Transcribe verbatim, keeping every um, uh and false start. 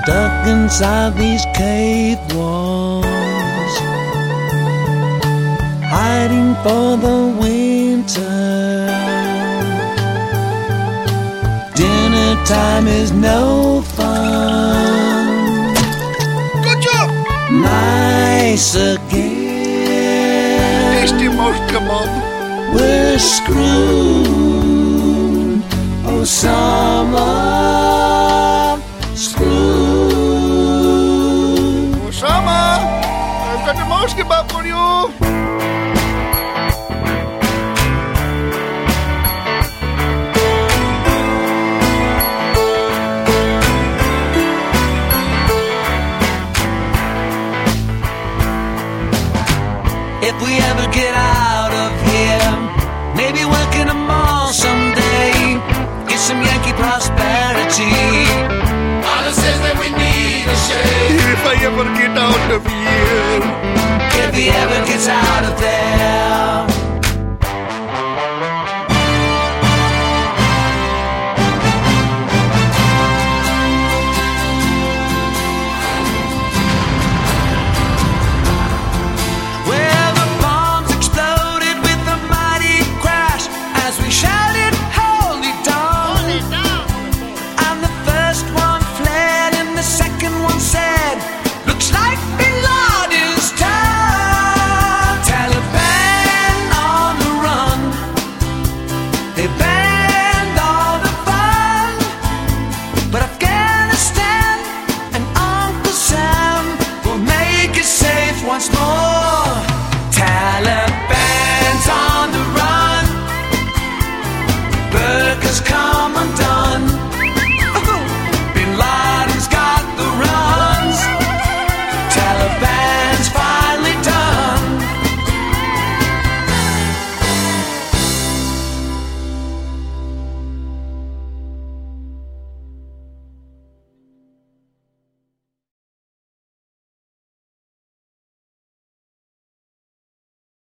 stuck inside these cave walls, hiding for the winter. Dinner time is no fun. Good job! Mice again. Tasty mouse kebab. We're screwed. Oh, summer screwed. Osama, I've got a mouse kebab for you. If we ever get out of here, maybe work in a mall someday, get some Yankee prosperity. Anna says that we need a shave. If I ever get out of here, if he ever gets out of there.